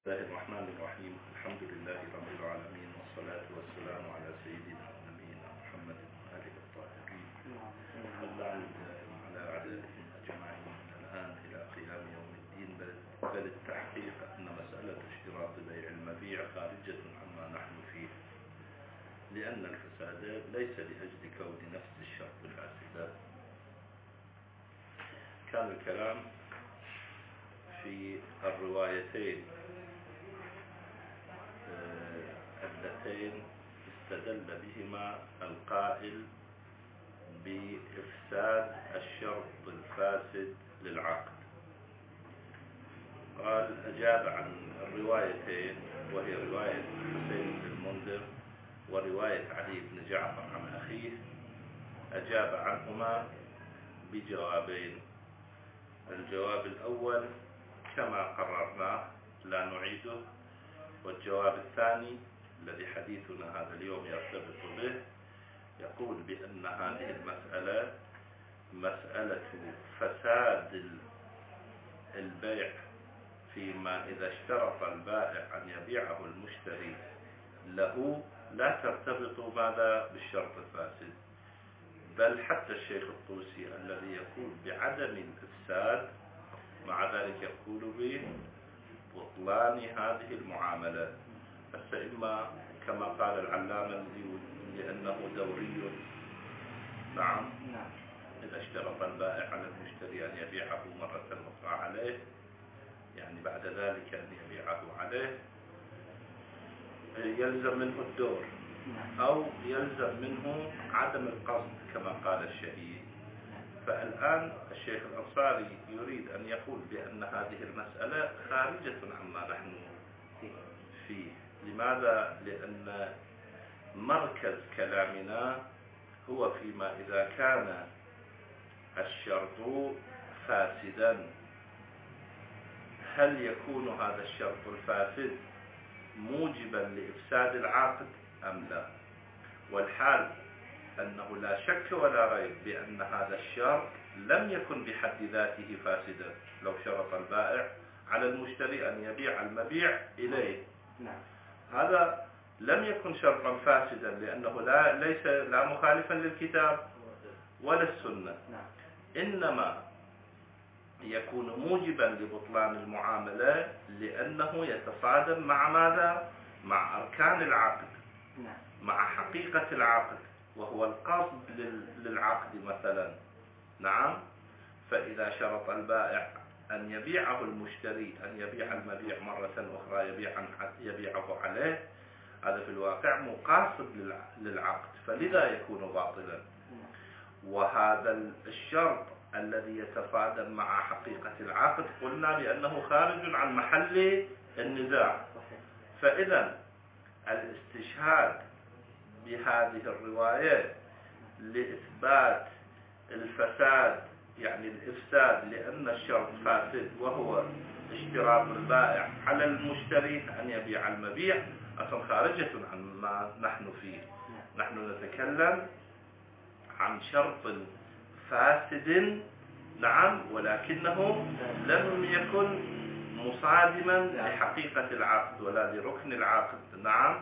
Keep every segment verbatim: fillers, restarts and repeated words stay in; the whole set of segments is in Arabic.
بسم الله الرحمن الرحيم. الحمد لله رب العالمين، والصلاة والسلام على سيدنا ونبينا محمد وآله الطاهرين واللعن على أعدائهم أجمعين من الآن إلى قيام يوم الدين. بل التحقيق أن مسألة اشتراط بيع المبيع خارجة عما نحن فيه، لأن الفساد ليس لأجل كون نفس الشرط الفاسدة. كان الكلام في الروايتين اللتين استدل بهما القائل بإفساد الشرط الفاسد للعقد. قال أجاب عن الروايتين، وهي رواية حسين بن المنذر ورواية علي بن جعفر عن أخيه، أجاب عنهما بجوابين. الجواب الأول كما قررناه لا نعيده، والجواب الثاني الذي حديثنا هذا اليوم يرتبط به يقول بأن هذه المسألة مسألة فساد البيع، فيما إذا اشترط البائع أن يبيعه المشتري له لا ترتبط ماذا بالشرط الفاسد، بل حتى الشيخ الطوسي الذي يقول بعدم الإفساد مع ذلك يقول ببطلان هذه المعاملة. فإما كما قال العلامة لأنه دوري، نعم، إذا اشترط البائع على المشتري أن يبيعه مرة أخرى عليه، يعني بعد ذلك أن يبيعه عليه، يلزم منه الدور أو يلزم منه عدم القصد كما قال الشهيد. فالآن الشيخ الأنصاري يريد أن يقول بأن هذه المسألة خارجة عما نحن فيه. لماذا؟ لأن مركز كلامنا هو فيما إذا كان الشرط فاسدا، هل يكون هذا الشرط الفاسد موجبا لإفساد العقد أم لا؟ والحال أنه لا شك ولا ريب بأن هذا الشرط لم يكن بحد ذاته فاسدا. لو شرط البائع على المشتري أن يبيع المبيع إليه، هذا لم يكن شرطا فاسدا، لأنه لا ليس لا مخالفا للكتاب ولا السنة، إنما يكون موجبا لبطلان المعاملة لأنه يتصادم مع ماذا؟ مع أركان العقد، مع حقيقة العقد، وهو القصد للعقد مثلا. نعم، فإذا شرط البائع أن يبيعه المشتري أن يبيع المبيع مرة أخرى يبيع يبيعه عليه، هذا في الواقع مقاصد للعقد، فلذا يكون باطلا. وهذا الشرط الذي يتصادم مع حقيقة العقد قلنا بأنه خارج عن محل النزاع. فإذا الاستشهاد بهذه الرواية لإثبات الفساد، يعني الإفساد لأن الشرط فاسد، وهو اشتراط البائع على المشتري أن يبيع المبيع، أصلا خارجة عن ما نحن فيه. نحن نتكلم عن شرط فاسد، نعم، ولكنه لم يكن مصادما لحقيقة العقد ولا لركن العقد، نعم،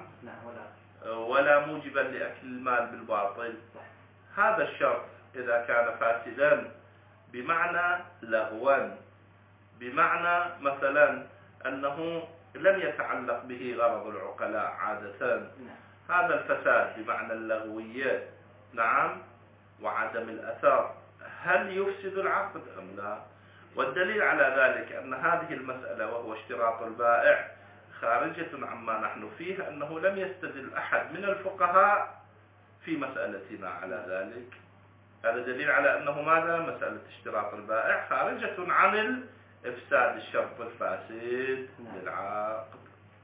ولا موجبا لأكل المال بالباطل. هذا الشرط إذا كان فاسدا بمعنى لغوا، بمعنى مثلا أنه لم يتعلق به غرض العقلاء عادة، هذا الفساد بمعنى اللغوية، نعم، وعدم الأثر، هل يفسد العقد أم لا؟ والدليل على ذلك أن هذه المسألة وهو اشتراط البائع خارجة عما نحن فيه، أنه لم يستدل أحد من الفقهاء في مسألتنا على ذلك. هذا دليل على أنه ماذا؟ مسألة اشتراط البائع خارجة عن إفساد الشرط الفاسد للعقد.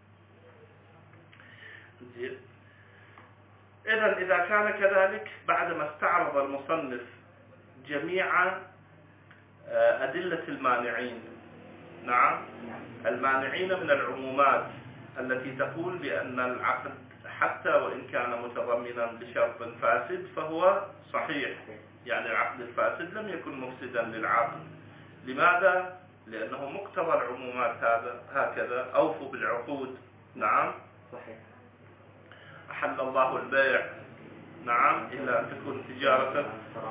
إذن إذا كان كذلك، بعدما استعرض المصنف جميع أدلة المانعين، نعم، المانعين من العمومات التي تقول بأن العقد حتى وإن كان متضمنا لشرط فاسد فهو صحيح، يعني العقد الفاسد لم يكن مفسدا للعقد. لماذا؟ لأنه مقتضى العمومات هذا هكذا. أوفوا بالعقود. نعم صحيح. أحل الله البيع. نعم إلا أن تكون تجارة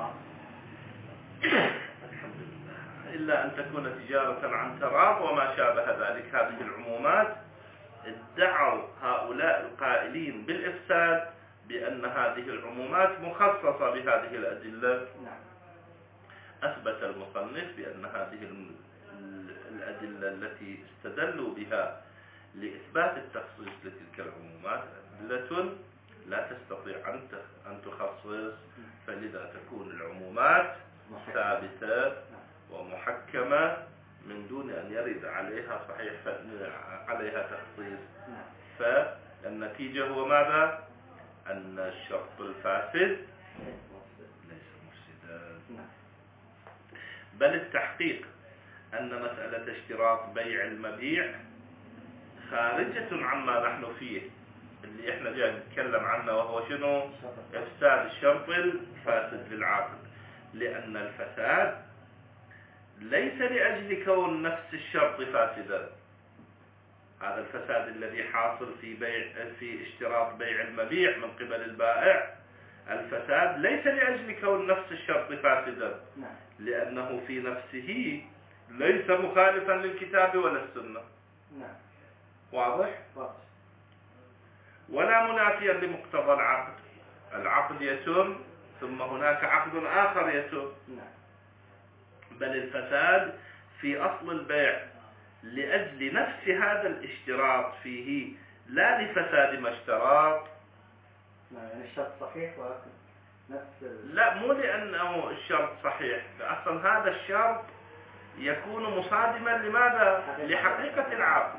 إلا أن تكون تجارة عن تراض وما شابه ذلك. هذه العمومات ادعوا هؤلاء القائلين بالإفساد بأن هذه العمومات مخصصة بهذه الأدلة. أثبت المصنف بأن هذه الأدلة التي استدلوا بها لإثبات التخصيص لتلك العمومات أدلة لا تستطيع أن تخصص، فلذا تكون العمومات ثابتة ومحكمة من دون أن يرد عليها صحيح عليها تخصيص. فالنتيجة هو ماذا؟ أن الشرط الفاسد ليس مفسدا، بل التحقيق أن مسألة اشتراط بيع المبيع خارجة عما نحن فيه اللي احنا جاي نتكلم عنه، وهو شنو؟ إفساد الشرط الفاسد للعاقد. لأن الفساد ليس لأجل كون نفس الشرط فاسدا. هذا الفساد الذي حاصل في بيع في اشتراط بيع المبيع من قبل البائع، الفساد ليس لأجل كون نفس الشرط فاسدا، لأنه في نفسه ليس مخالفا للكتاب ولا السنة. واضح؟ ولا منافيا لمقتضى العقد. العقد يتم ثم هناك عقد آخر يتم. بل الفساد في أصل البيع لأجل نفس هذا الاشتراط فيه، لا لفساد ما اشتراط. يعني الشرط صحيح ولكن نفس لا، مو لأنه الشرط صحيح، أصلا هذا الشرط يكون مصادما لماذا؟ لحقيقة العقد.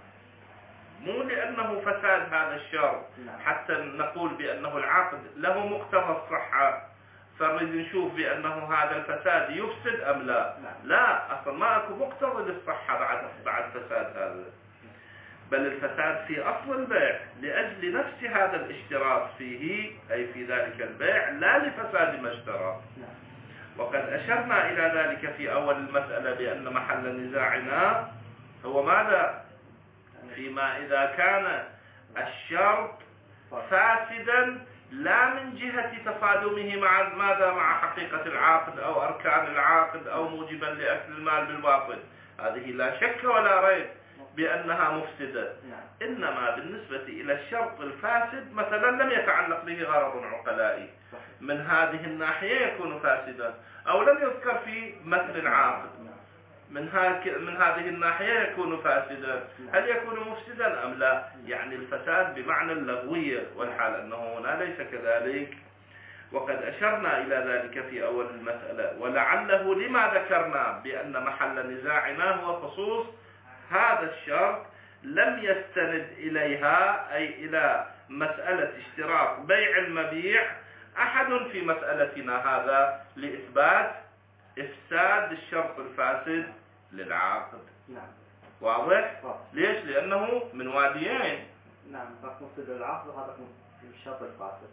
مو لأنه فساد هذا الشرط حتى نقول بأنه العقد له مقتضى الصحة فنريد نشوف بأنه هذا الفساد يفسد أم لا. لا، أصلا ما أكو مقتضى للصحة بعد بعد فساد هذا. بل الفساد في أصل البيع لأجل نفس هذا الاشتراط فيه، أي في ذلك البيع، لا لفساد ما اشترى. وقد أشرنا إلى ذلك في أول المسألة بأن محل نزاعنا هو ماذا؟ فيما إذا كان الشرط فاسدا لا من جهة تصادمه مع ماذا؟ مع حقيقة العاقد أو أركان العاقد أو موجبا لأكل المال بالباطل. هذه لا شك ولا ريب بأنها مفسدة. إنما بالنسبة إلى الشرط الفاسد مثلا لم يتعلق به غرض عقلائي، من هذه الناحية يكون فاسدا، أو لم يذكر في مثل العاقد، من, من هذه الناحية يكون فاسدا. هل يكون مفسدا أم لا؟ يعني الفساد بمعنى اللغوية، والحال أنه هنا ليس كذلك. وقد أشرنا إلى ذلك في أول المسألة، ولعله لما ذكرنا بأن محل نزاعنا هو خصوص هذا الشرط لم يستند إليها، أي إلى مسألة اشتراط بيع المبيع، أحد في مسألتنا هذا لإثبات إفساد الشرط الفاسد للعاقد. نعم. واضح؟ ليش؟ لأنه من واديين. نعم، مفسد للعقد وهذا الشرط الفاسد.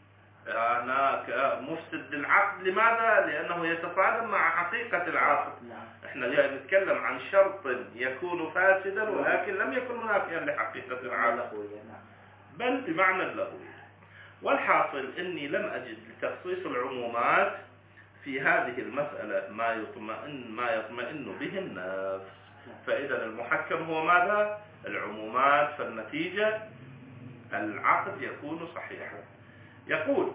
هناك مفسد للعقد. لماذا؟ لأنه يتصادم مع حقيقة العقد. نعم. احنا جاي نتكلم عن شرط يكون فاسدا ولكن لم يكن منافيا لحقيقة العقد، بل بمعنى اللغوي. والحاصل إني لم أجد لتخصيص العمومات في هذه المسألة ما يطمئن ما يطمئن به النفس. فإذا المحكم هو ماذا؟ العمومات، فالنتيجة العقد يكون صحيحا. يقول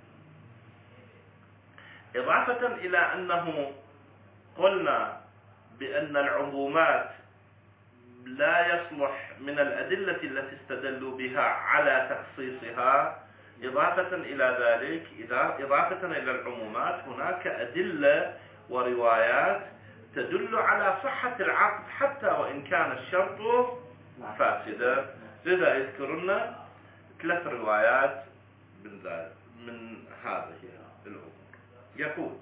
إضافة إلى أنه قلنا بأن العمومات لا يصلح من الأدلة التي استدلوا بها على تخصيصها، إضافة إلى ذلك إضافة إلى العمومات هناك أدلة وروايات تدل على صحة العقد حتى وإن كان الشرط فاسدا. لذا يذكرنا ثلاث روايات من هذه الأمور. يقول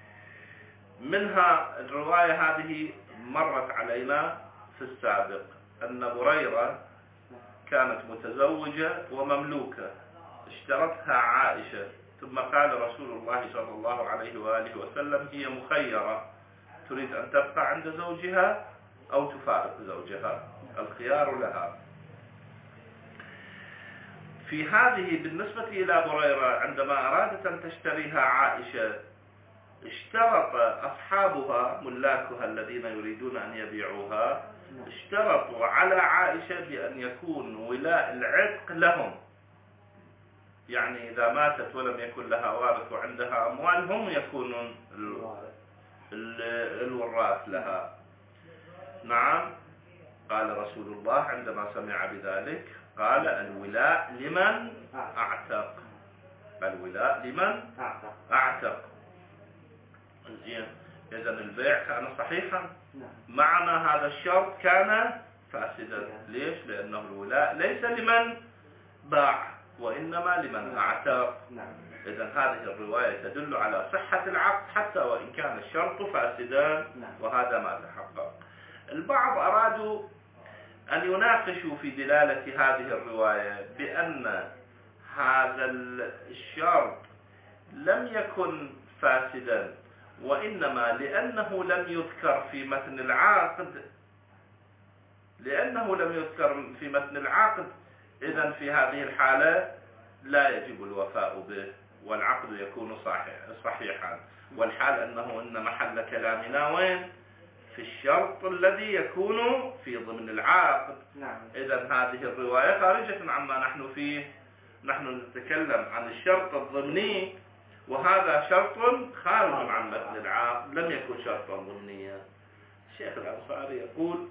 منها الرواية هذه مرت علينا في السابق، أن بريرة كانت متزوجة ومملوكة، اشترتها عائشة، ثم قال رسول الله صلى الله عليه وآله وسلم هي مخيرة، تريد أن تبقى عند زوجها أو تفارق زوجها، الخيار لها. في هذه بالنسبة إلى بريرة عندما أرادت أن تشتريها عائشة اشترط أصحابها ملاكها الذين يريدون أن يبيعوها اشترطوا على عائشة بأن يكون ولاء العتق لهم، يعني إذا ماتت ولم يكن لها وارث وعندها أموال هم يكونون الوراث لها. نعم. قال رسول الله عندما سمع بذلك قال الولاء لمن أعتق، الولاء لمن أعتق. زين، إذن البيع كان صحيحا، معنى هذا الشرط كان فاسدا. ليش؟ لأنه الولاء ليس لمن باع وإنما لمن أعتق. إذن هذه الرواية تدل على صحة العقد حتى وإن كان الشرط فاسدا، وهذا ما تحقق. البعض أرادوا أن يناقشوا في دلالة هذه الرواية بأن هذا الشرط لم يكن فاسدا، وإنما لأنه لم يذكر في متن العقد لأنه لم يذكر في متن العقد إذن في هذه الحالة لا يجب الوفاء به والعقد يكون صحيح صحيحا. والحال أنه إن محل كلامنا وين؟ في الشرط الذي يكون في ضمن العقد. إذن هذه الرواية خارجة عما نحن فيه، نحن نتكلم عن الشرط الضمني وهذا شرط خارج عن متن العقد لم يكن شرطا ضمنيا. الشيخ الأنصاري يقول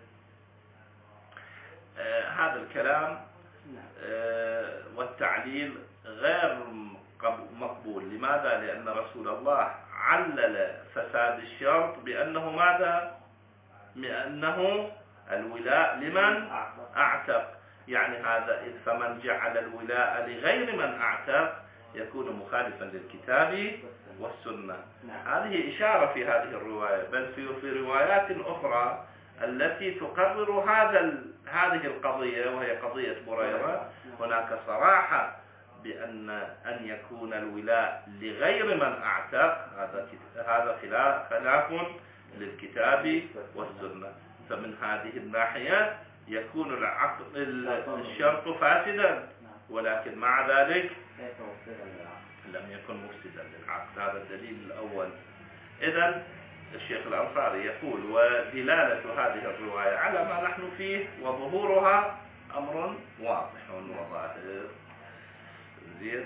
آه هذا الكلام آه والتعليل غير مقبول. لماذا؟ لأن رسول الله علل فساد الشرط بأنه ماذا؟ بأنه الولاء لمن أعتق، يعني هذا إذ فمن جعل الولاء لغير من أعتق يكون مخالفا للكتاب والسنة. هذه إشارة في هذه الرواية، بل في في روايات أخرى التي تقرر هذا هذه القضية وهي قضية بريرة هناك صراحة بأن أن يكون الولاء لغير من أعتق هذا هذا خلاف خلاف للكتاب والسنة. فمن هذه الناحية يكون العقد الشرط فاسدا، ولكن مع ذلك لم يكن مفسدا للعقد. هذا الدليل الأول. إذن الشيخ الأنصاري يقول ودلالة هذه الرواية على ما نحن فيه وظهورها أمر واضح وظاهر. زين.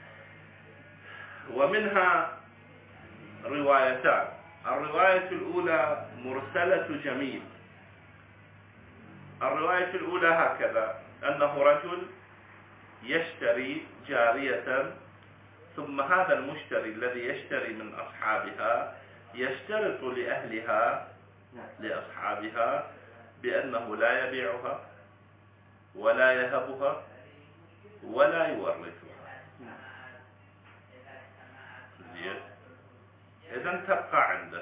ومنها روايتان. الرواية الأولى مرسلة جميل. الرواية الأولى هكذا: أنه رجل يشتري جارية، ثم هذا المشتري الذي يشتري من أصحابها يشترط لأهلها لأصحابها بأنه لا يبيعها ولا يهبها ولا يورثها. إذن تبقى عنده.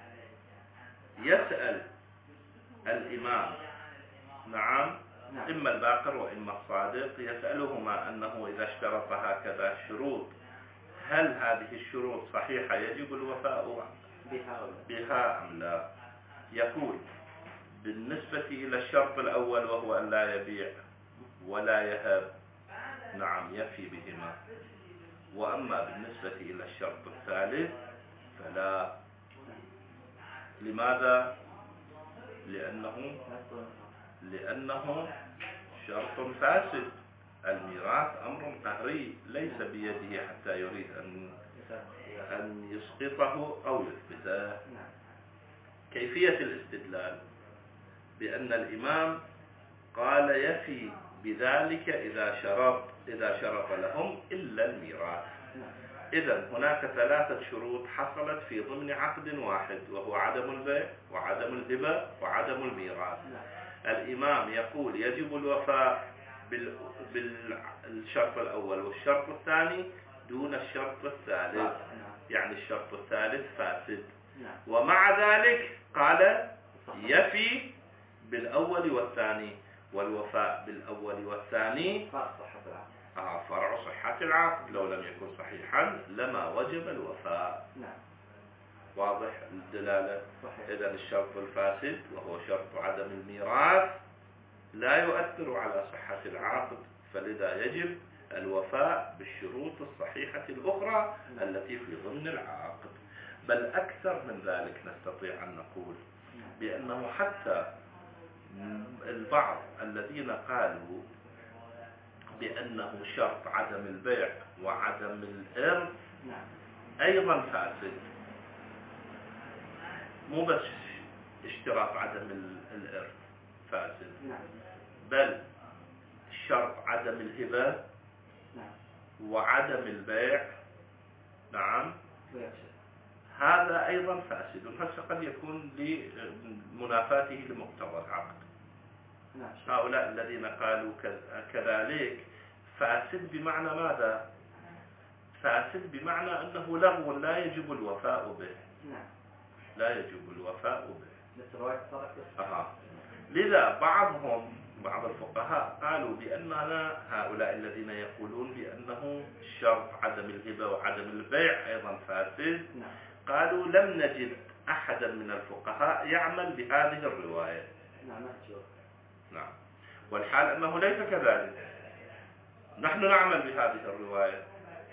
يسأل الإمام، نعم، إما الباقر وإما الصادق، يسألهما أنه إذا اشترط هكذا الشروط هل هذه الشروط صحيحة يجب الوفاء بها أم لا؟ يقول بالنسبة إلى الشرط الأول وهو أن لا يبيع ولا يهب، نعم يفي بهما. وأما بالنسبة إلى الشرط الثالث فلا. لماذا؟ لأنه لأنه شرط فاسد. الميراث أمر قهري ليس بيده حتى يريد أن أن يسقطه أو يثبته. كيفية الاستدلال بأن الإمام قال يفي بذلك إذا شرط إذا شرط لهم إلا الميراث. إذن هناك ثلاثة شروط حصلت في ضمن عقد واحد، وهو عدم البيع وعدم الهبة وعدم الميراث. الإمام يقول يجب الوفاء بالشرط الأول والشرط الثاني دون الشرط الثالث، يعني الشرط الثالث فاسد. ومع ذلك قال يفي بالأول والثاني، والوفاء بالأول والثاني آه فرع صحة العقد. لو لم يكن صحيحا لما وجب الوفاء. واضح الدلالة؟ صحيح. إذا الشرط الفاسد وهو شرط عدم الميراث لا يؤثر على صحة العقد، فلذا يجب الوفاء بالشروط الصحيحة الأخرى التي في ضمن العقد. بل أكثر من ذلك نستطيع أن نقول بأنه حتى البعض الذين قالوا بأنه شرط عدم البيع وعدم الإرث أيضا فاسد، مو بس اشتراط عدم الإرث فاسد، بل شرط عدم الهبة وعدم البيع نعم هذا أيضا فاسد، هذا قد يكون لمنافاته لمقتضى العقد. هؤلاء الذين قالوا كذلك فاسد بمعنى ماذا؟ فاسد بمعنى أنه لغو لا يجب الوفاء به، لا يجب الوفاء به. أها. لذا بعضهم بعض الفقهاء قالوا بأننا هؤلاء الذين يقولون بأنه شرط عدم الهبة وعدم البيع أيضا فاسد، قالوا لم نجد أحدا من الفقهاء يعمل بهذه الرواية. نعم. والحال أنه ليس كذلك، نحن نعمل بهذه الرواية.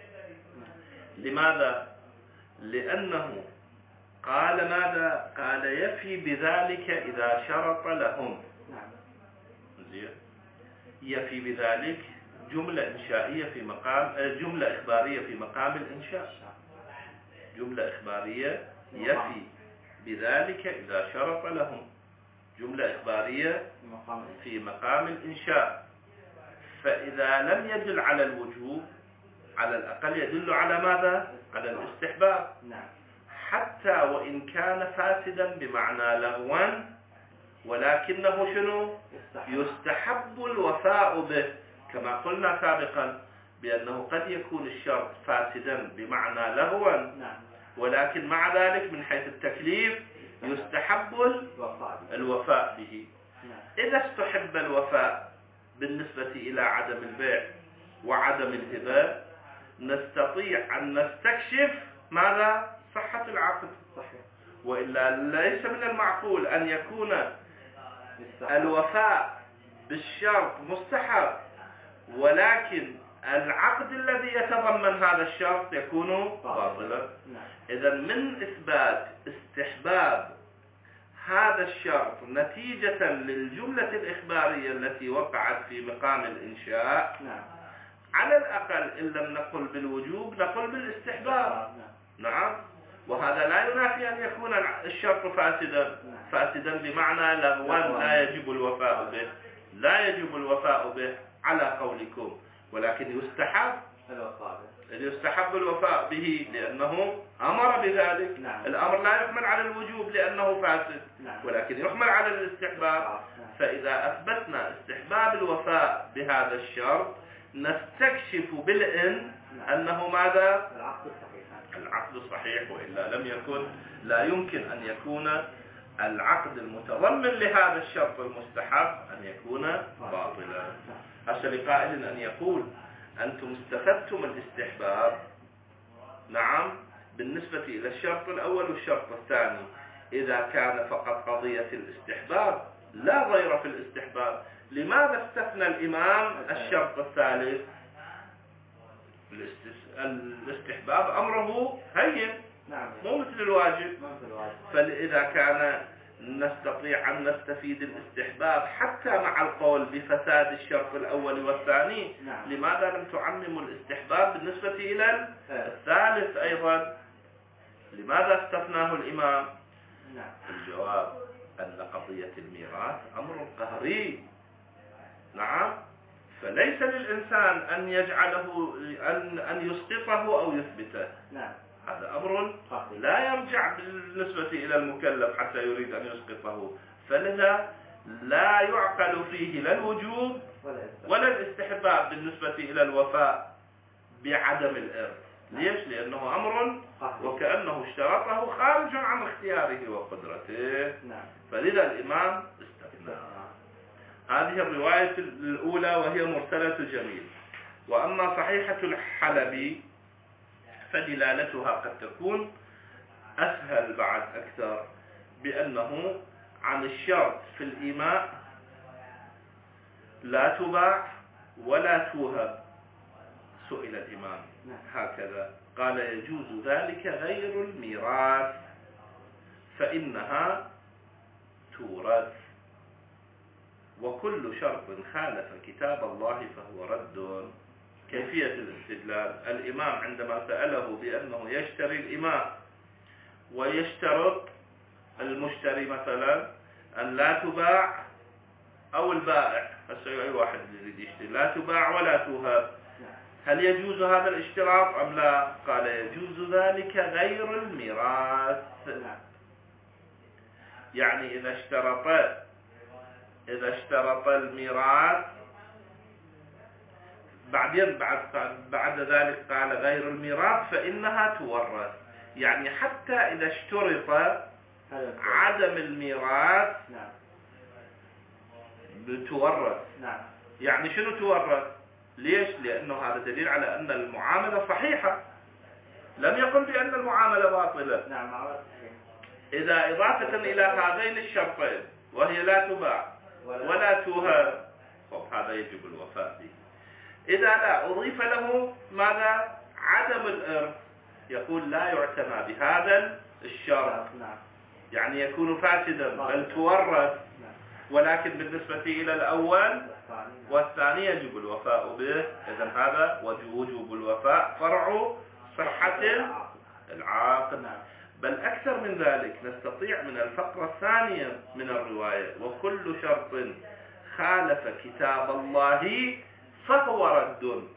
لماذا؟ لأنه قال ماذا؟ قال يفي بذلك إذا شرط لهم. زين. يفي بذلك جملة إنشائية في مقام جملة إخبارية في مقام الإنشاء. جملة إخبارية يفي بذلك إذا شرط لهم، جملة إخبارية في مقام الإنشاء. فإذا لم يدل على الوجوب على الأقل يدل على ماذا؟ على الاستحباب، حتى وإن كان فاسدا بمعنى لغوا، ولكنه شنو؟ يستحب الوفاء به، كما قلنا سابقا بأنه قد يكون الشرط فاسدا بمعنى لغوا، ولكن مع ذلك من حيث التكليف يستحب الوفاء به. إذا استحب الوفاء بالنسبة إلى عدم البيع وعدم الهبة، نستطيع أن نستكشف ماذا؟ صحة العقد. وإلا ليس من المعقول أن يكون الوفاء بالشرط مستحب، ولكن العقد الذي يتضمن هذا الشرط يكون باطلا. إذا من إثبات استحباب هذا الشرط نتيجة للجملة الإخبارية التي وقعت في مقام الإنشاء، على الأقل إن لم نقل بالوجوب نقل بالاستحباب. نعم. وهذا لا ينافي أن يكون الشرط فاسدا، فاسدا بمعنى لغوا لا يجب الوفاء به، لا يجب الوفاء به على قولكم، ولكن يستحب يستحب الوفاء به لأنه أمر بذلك. الأمر لا يحمل على الوجوب لأنه فاسد، ولكن يحمل على الاستحباب. فإذا أثبتنا استحباب الوفاء بهذا الشرط نستكشف بالإن أنه ماذا؟ العقد الصحيح، وإلا لم يكن لا يمكن أن يكون العقد المتضمن لهذا الشرط المستحب أن يكون باطلا. هسه لقائل أن يقول أنتم استفدتم الاستحباب نعم بالنسبة إلى الشرط الأول والشرط الثاني، إذا كان فقط قضية الاستحباب لا غير في الاستحباب، لماذا استثنى الإمام الشرط الثالث؟ الاستحباب أمره هين مو مثل الواجب. فإذا كان نستطيع أن نستفيد الاستحباب حتى مع القول بفساد الشرط الأول والثاني، لماذا لم تعمموا الاستحباب بالنسبة إلى الثالث أيضا؟ لماذا استثناه الإمام؟ الجواب أن قضية الميراث أمر قهري. نعم. فليس للإنسان أن يجعله أن أن يسقطه أو يثبته. هذا أمر لا يرجع بالنسبة إلى المكلف حتى يريد أن يسقطه، فلذا لا يعقل فيه لا الوجوب ولا الاستحباب بالنسبة إلى الوفاء بعدم الإرث. ليش؟ لأنه أمر وكأنه اشترطه خارج عن اختياره وقدرته، فلذا الإمام استثنى. هذه الرواية الأولى وهي مرسلة جميل. وأما صحيحة الحلبي فدلالتها قد تكون أسهل بعد أكثر بأنه عن الشرط في الإيماء لا تباع ولا توهب. سئل الإمام هكذا قال يجوز ذلك غير الميراث فإنها تورث، وكل شرط خالف كتاب الله فهو رد. كيفية الاستدلال؟ الإمام عندما سأله بأنه يشتري الإماء ويشترط المشتري مثلا أن لا تباع، أو البائع هسه أي واحد يريد يشتري لا تباع ولا توهب، هل يجوز هذا الاشتراط أم لا؟ قال يجوز ذلك غير الميراث. يعني إذا اشترط إذا اشترط الميراث بعدين بعد بعد ذلك قال غير الميراث فإنها تورث. يعني حتى إذا اشترط عدم الميراث بتورث. يعني شنو تورث؟ ليش؟ لأنه هذا دليل على أن المعاملة صحيحة، لم يقل بأن المعاملة باطلة. إذا إضافة إلى هذين الشرطين وهي لا تباع ولا توهب، طب هذا يجب الوفاء به. إذا لا أضيف له ماذا؟ عدم الإرث، يقول لا يعتنى بهذا الشرط، يعني يكون فاسدا بل تورث. ولكن بالنسبة إلى الأول والثاني يجب الوفاء به. إذن هذا وجوب الوفاء فرع صحة العاقد. بل أكثر من ذلك نستطيع من الفقرة الثانية من الرواية وكل شرط خالف كتاب الله فهو رد.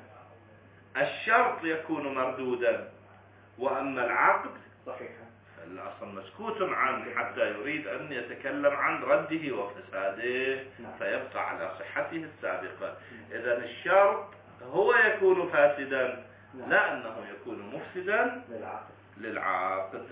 الشرط يكون مردودا، وأما العقد صحيحا الأصل مسكوت عنه حتى يريد أن يتكلم عن رده وفساده فيبقى على صحته السابقة. إذن الشرط هو يكون فاسدا لا أنه يكون مفسدا للعاقد.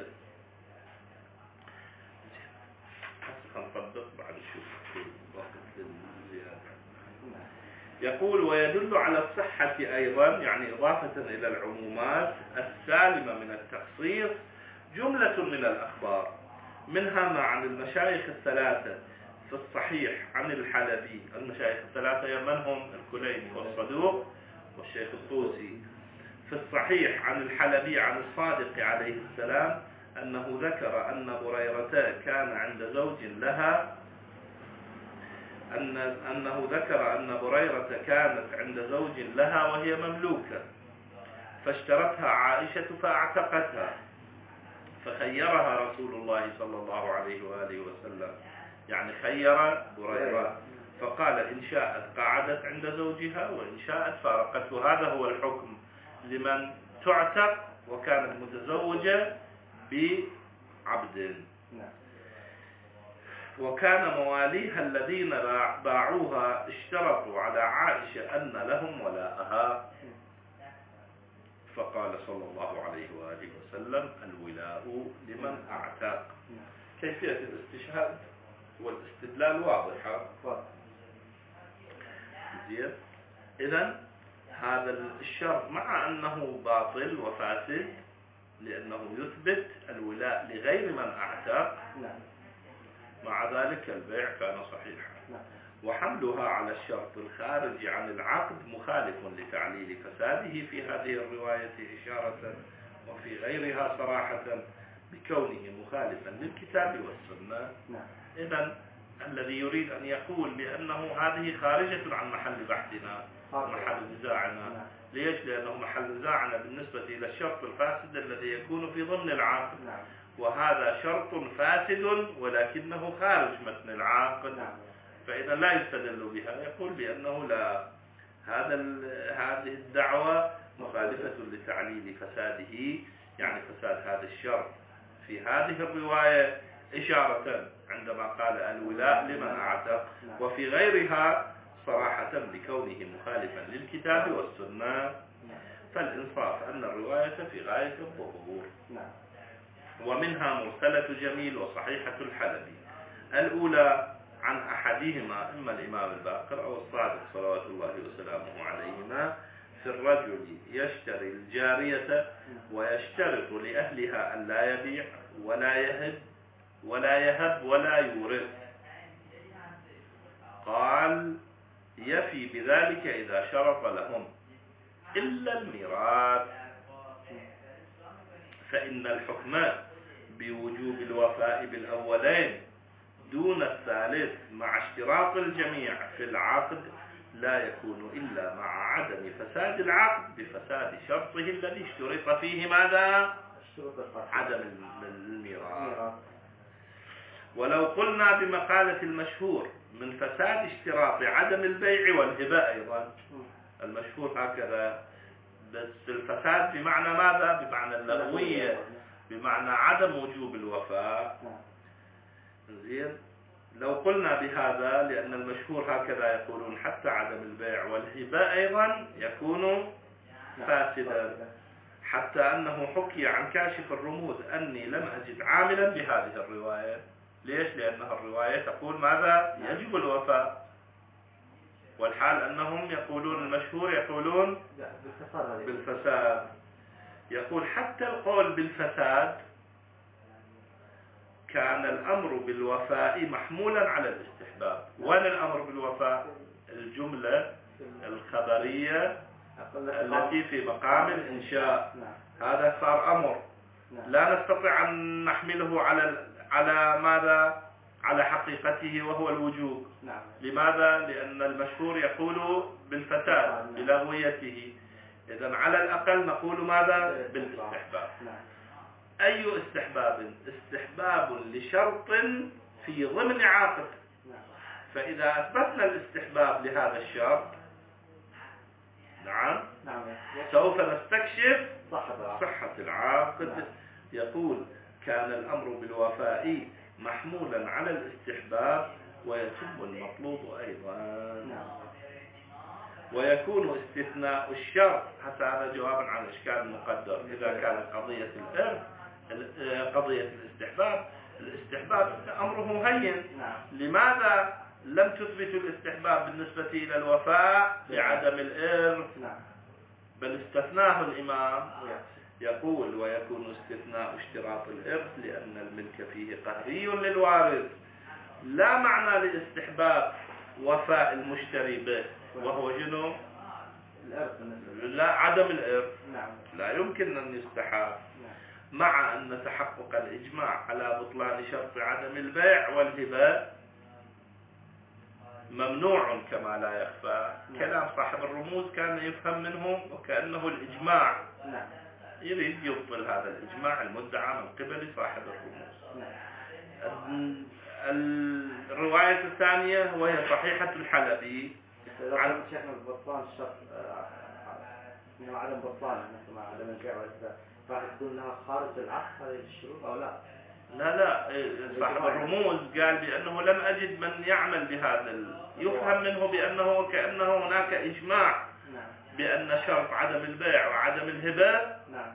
هنطبق بعد شوف وقت الزيادة. يقول ويدل على الصحة أيضا، يعني إضافة إلى العمومات السالمة من التخصيص، جملة من الأخبار، منها ما عن المشايخ الثلاثة في الصحيح عن الحلبي. المشايخ الثلاثة من هم؟ الكليني والصدوق والشيخ الطوسي. في الصحيح عن الحلبي عن الصادق عليه السلام أنه ذكر أن بريرة كان عند زوج لها أن أنه ذكر أن بريرة كانت عند زوج لها وهي مملوكة، فاشترتها عائشة فاعتقتها، فخيرها رسول الله صلى الله عليه وآله وسلم، يعني خير بريرة، فقال إن شاءت قعدت عند زوجها وإن شاءت فارقته. هذا هو الحكم لمن تعتق وكانت متزوجة بعبد. وكان مواليها الذين باعوها اشترطوا على عائشة أن لهم ولاءها، فقال صلى الله عليه وآله وسلم الولاء لمن أعتق. كيفية الاستشهاد والاستدلال واضحة. زين. إذن هذا الشرط مع أنه باطل وفاسد لأنه يثبت الولاء لغير من أعتق، مع ذلك البيع كان صحيحا. وحملها على الشرط الخارج عن العقد مخالف لتعليل فساده في هذه الرواية إشارة وفي غيرها صراحة بكونه مخالفا للكتاب والسنة. إذن الذي يريد أن يقول بأنه هذه خارجة عن محل بحثنا محل نزاعنا. ليش؟ لأنه محل نزاعنا بالنسبة إلى الشرط الفاسد الذي يكون في ضمن العقد، وهذا شرط فاسد ولكنه خارج متن العقد، فإذا لا يستدل بها. يقول بأنه لا، هذا هذه الدعوة مخالفة لتعليل فساده، يعني فساد هذا الشرط في هذه الرواية إشارة عندما قال الولاء لمن أعتق، وفي غيرها صراحة بكونه مخالفا للكتاب والسنة. فالإنصاف أن الرواية في غاية الظهور. ومنها مرسلة جميل وصحيحة الحلبي. الأولى عن أحدهما إما الإمام الباقر أو الصادق صلوات الله وسلامه عليهما في الرجل يشتري الجارية ويشترط لأهلها أن لا يبيع ولا يهب ولا يهب ولا يورث. قال يفي بذلك إذا شرط لهم إلا الميراث، فإن الحكم بوجوب الوفاء بالأولين دون الثالث مع اشتراط الجميع في العقد لا يكون إلا مع عدم فساد العقد بفساد شرطه الذي اشترط فيه ماذا؟ عدم الميراث. ولو قلنا بمقالة المشهور من فساد اشتراط عدم البيع والهبة أيضا، المشهور هكذا، بس الفساد بمعنى ماذا؟ بمعنى اللغوية، بمعنى عدم وجوب الوفاء. زين، لو قلنا بهذا لأن المشهور هكذا يقولون حتى عدم البيع والهبة أيضا يكون فاسدا، حتى أنه حكي عن كاشف الرموز أني لم أجد عاملا بهذه الرواية. ليش؟ لأنها الرواية تقول ماذا؟ يجب الوفاء، والحال أنهم يقولون المشهور يقولون بالفساد. يقول حتى القول بالفساد كان الأمر بالوفاء محمولا على الاستحباب. وين الأمر بالوفاء؟ الجملة الخبرية التي في مقام الإنشاء، هذا صار أمر لا نستطيع أن نحمله على على ماذا؟ على حقيقته وهو الوجوب. لماذا؟ لأن المشهور يقول بالفساد بلغويته، إذن على الأقل نقول ماذا؟ بالاستحباب. أي استحباب؟ استحباب لشرط في ضمن عقد. فإذا أثبتنا الاستحباب لهذا الشرط، نعم، سوف نستكشف صحة العقد. يقول كان الأمر بالوفاء محمولا على الاستحباب ويتم المطلوب أيضا. ويكون استثناء الشرط، حتى هذا جوابا عن الإشكال المقدر، إذا كانت قضية الإرث قضية الاستحباب، الاستحباب أمره هين. لماذا لم تثبت الاستحباب بالنسبة إلى الوفاء بعدم الإرث؟ بل استثناه الإمام. يقول ويكون استثناء اشتراط الإرث لأن الملك فيه قهري للوارث، لا معنى لاستحباب وفاء المشتري به وهو جنو لا عدم الإرث، لا يمكن أن يستحاب، مع أن تحقق الإجماع على بطلان شرط عدم البيع والهبة ممنوع كما لا يخفى. كلام صاحب الرموز كان يفهم منه وكأنه الإجماع، يريد يبطل هذا الإجماع المدعى من قبل صاحب الرموز. الرواية الثانية وهي صحيحة الحلبي عن شيخنا البطلان الشرط من عدم بطلان مع عدم البيع والهبة، راح تقول انها خارج العقد هذه الشروط او لا؟ لا لا، صاحب الرموز قال بأنه لم أجد من يعمل بهذا، يفهم منه بأنه كأنه هناك إجماع بأن شرط عدم البيع وعدم الهبة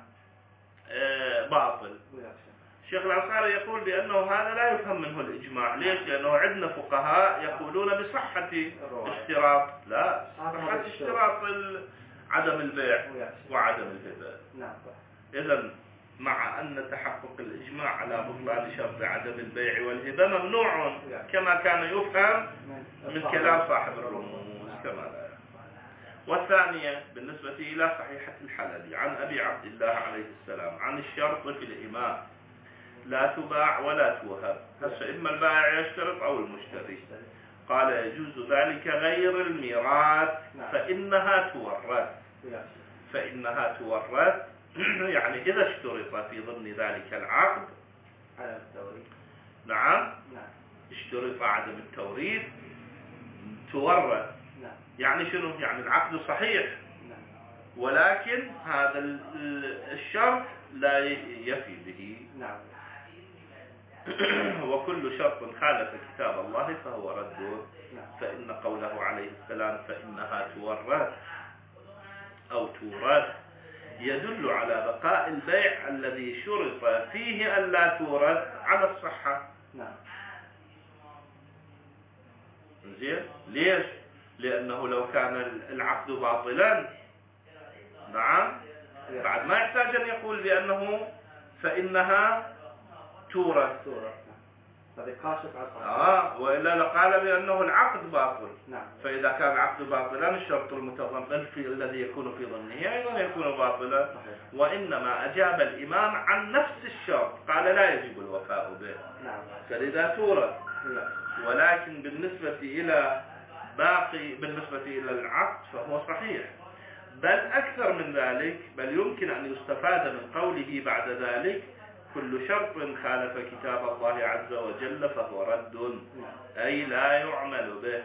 باطل. الشيخ الأنصاري يقول بأنه هذا لا يفهم منه الإجماع. ليش؟ لأنه عندنا فقهاء يقولون بصحة اشتراط، لا صحة اشتراط عدم البيع وعدم الهبة. إذن مع أن تحقق الإجماع على بطلان شرط عدم البيع والهبة ممنوع كما كان يفهم من كلام صاحب الرموز كما لا. والثانية بالنسبة إلى صحيحة الحلبي عن أبي عبد الله عليه السلام عن الشرط في الإمام لا تباع ولا توهب، هسه إما البائع يشترط أو المشتري. قال يجوز ذلك غير الميراث فإنها تورث، فإنها تورث يعني إذا اشترط في ضمن ذلك العقد نعم اشترط عدم التوريث تورث. يعني شنو؟ يعني العقد صحيح ولكن هذا الشرط لا يفي به. وكل شرط خالف كتاب الله فهو رد، فإن قوله عليه السلام فإنها تورث أو تورث يدل على بقاء البيع الذي شرط فيه أن لا تورث على الصحة. زين، ليش؟ لأنه لو كان العقد باطلا نعم بعد ما يحتاج أن يقول بأنه فإنها تورث. هذا كاشف عن صحة. آه وإلا لقال بأنه العقد باطل. نعم. فإذا كان العقد باطلا الشرط المتضمن في الذي يكون في ضمنه أيضا يكون باطلا. وإنما أجاب الإمام عن نفس الشرط قال لا يجب الوفاء به. نعم. فلذا تورث. ولكن بالنسبة إلى باقي بالنسبة إلى العقد فهو صحيح. بل أكثر من ذلك، بل يمكن أن يستفاد من قوله بعد ذلك كل شرط خالف كتاب الله عز وجل فهو رد، أي لا يعمل به.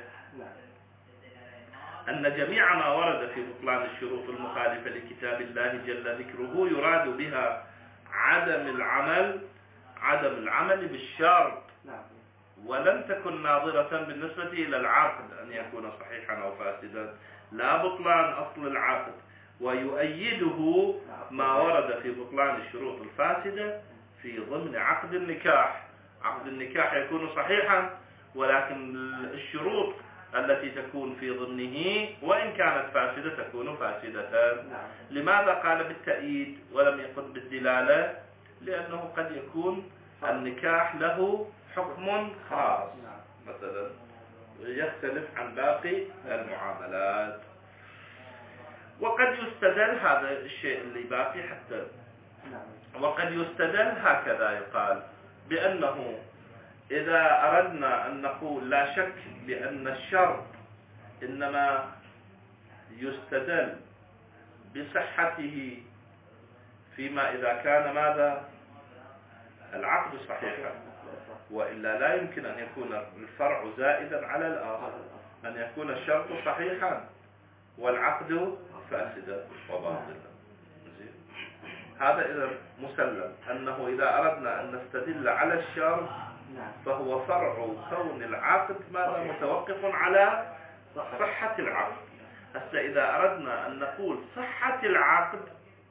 أن جميع ما ورد في بطلان الشروط المخالفة لكتاب الله جل ذكره يراد بها عدم العمل عدم العمل بالشرط، ولم تكن ناظرة بالنسبة إلى العقد أن يكون صحيحا أو فاسدا، لا بطلان أصل العقد. ويؤيده ما ورد في بطلان الشروط الفاسدة في ضمن عقد النكاح. عقد النكاح يكون صحيحا، ولكن الشروط التي تكون في ضمنه وإن كانت فاسدة تكون فاسدة. لماذا قال بالتأييد ولم يقل بالدلالة؟ لأنه قد يكون النكاح له حكم خاص مثلا يختلف عن باقي المعاملات. وقد يستدل هذا الشيء اللي باقي حتى وقد يستدل هكذا يقال بأنه إذا أردنا أن نقول لا شك بأن الشرط إنما يستدل بصحته فيما إذا كان ماذا العقد صحيحا، وإلا لا يمكن أن يكون الفرع زائدا على الآخر، أن يكون الشرط صحيحا والعقد فاسدا وباطلا. هذا إذا مسلم أنه إذا أردنا أن نستدل على الشرط فهو فرع كون العقد ماذا متوقف على صحة العقد. هسه إذا أردنا أن نقول صحة العقد،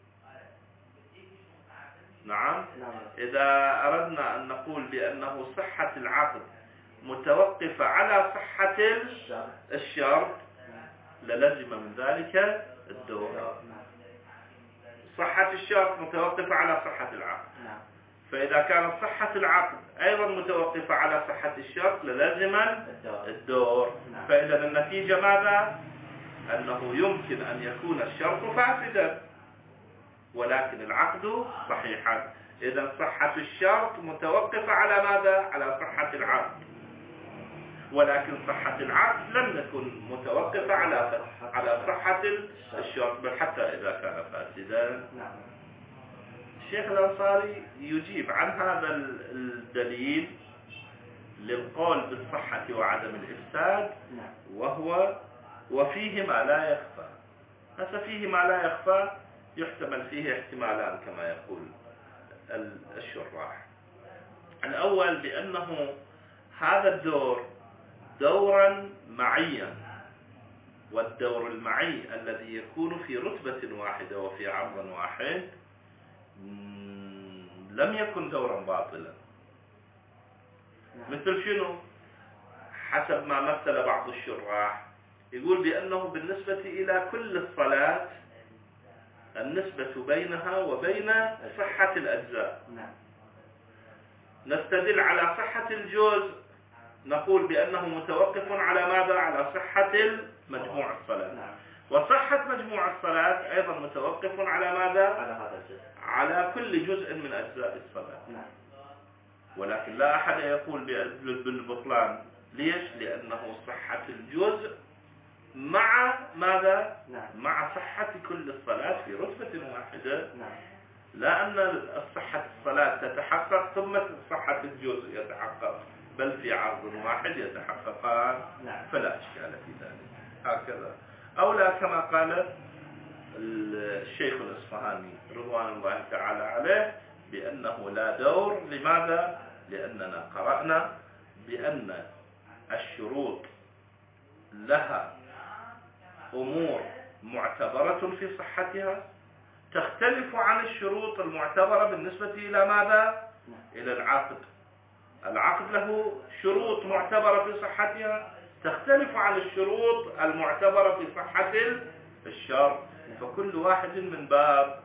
نعم، إذا أردنا أن نقول بأنه صحة العقد متوقفة على صحة الشرط للزم من ذلك الدور. صحة الشرط متوقفة على صحة العقد، فإذا كانت صحة العقد أيضا متوقفة على صحة الشرط للزم الدور. فإذا النتيجة ماذا؟ أنه يمكن أن يكون الشرط فاسدا ولكن العقد صحيحا. إذا صحة الشرط متوقفة على ماذا؟ على صحة العقد، ولكن صحة العقد لم تكن متوقفة على على صحة الشرط، بل حتى إذا كان فاسدا. الشيخ الأنصاري يجيب عن هذا الدليل للقول بالصحة وعدم الإفساد، وهو وفيه ما لا يخفى. هذا فيه ما لا يخفى يحتمل فيه احتمالان كما يقول الشراح. الأول بأنه هذا الدور دورا معيا، والدور المعي الذي يكون في رتبة واحدة وفي عرض واحد لم يكن دورا باطلا. مثل شنو؟ حسب ما مثل بعض الشراح يقول بأنه بالنسبة إلى كل الصلاة النسبة بينها وبين صحة الأجزاء. نستدل على صحة الجزء نقول بأنه متوقف على ماذا؟ على صحة مجموع الصلاة. وصحة مجموع الصلاة أيضا متوقف على ماذا؟ على هذا الجزء، على كل جزء من أجزاء الصلاة. ولكن لا أحد يقول بالبطلان. ليش؟ لأنه صحة الجزء مع ماذا؟ مع صحة كل الصلاة في رتبة واحدة. لا أن صحة الصلاة تتحقق ثم صحة الجزء يتحقق، بل في عرض واحد يتحققان، فلا إشكال في ذلك. هكذا أو لا كما قال الشيخ الإصفهاني رضوان الله تعالى عليه بأنه لا دور. لماذا؟ لأننا قرأنا بأن الشروط لها أمور معتبرة في صحتها تختلف عن الشروط المعتبرة بالنسبة إلى ماذا؟ إلى العقد. العقد له شروط معتبرة في صحتها تختلف عن الشروط المعتبرة في صحة الشرط، فكل واحد من باب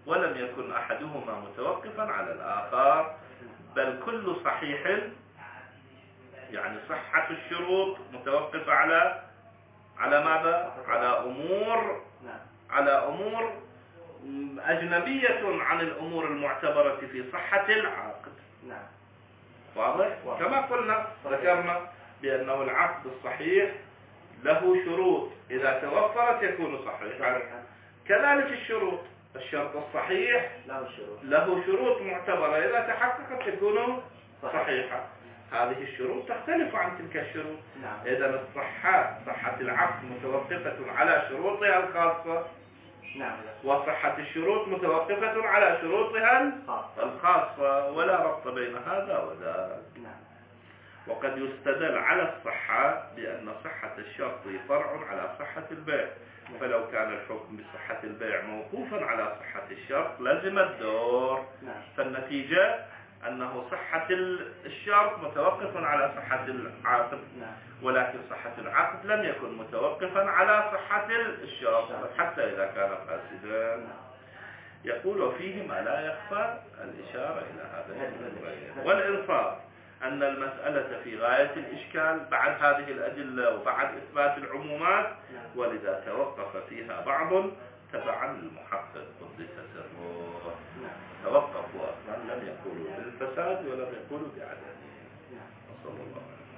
ولم يكن أحدهما متوقفا على الآخر، بل كل صحيح يعني صحة الشروط متوقفة على على ماذا؟ على أمور على أمور أجنبية عن الأمور المعتبرة في صحة العقد. واضح؟ كما قلنا ذكرنا بأنه العقد الصحيح له شروط إذا توفرت يكون صحيحا، كذلك الشروط، الشرط الصحيح له شروط معتبرة إذا تحققت تكون صحيحة. هذه الشروط تختلف عن تلك الشروط. إذا الصحة صحة العقد متوقفة على شروطها الخاصة، وصحة الشروط متوقفة على شروطها الخاصة، ولا ربط بين هذا وذاك. وقد يستدل على الصحة بأن صحة الشرط فرع على صحة البيع، فلو كان الحكم بصحة البيع موقوفا على صحة الشرط لزم الدور، فالنتيجة أنه صحة الشرط متوقف على صحة العقد، ولكن صحة العقد لم يكن متوقفا على صحة الشرط حتى إذا كان فاسدا. يقول فيه ما لا يخفى الإشارة إلى هذا الأمر. والإنصاف أن المسألة في غاية الإشكال بعد هذه الأدلة وبعد إثبات العمومات، ولذا توقف فيها بعض تبعا للمحقق قدس سره. توقفوا أصلا، لم يقولوا بالفساد ولم يقولوا بعدمه. صلى الله عليه وسلم.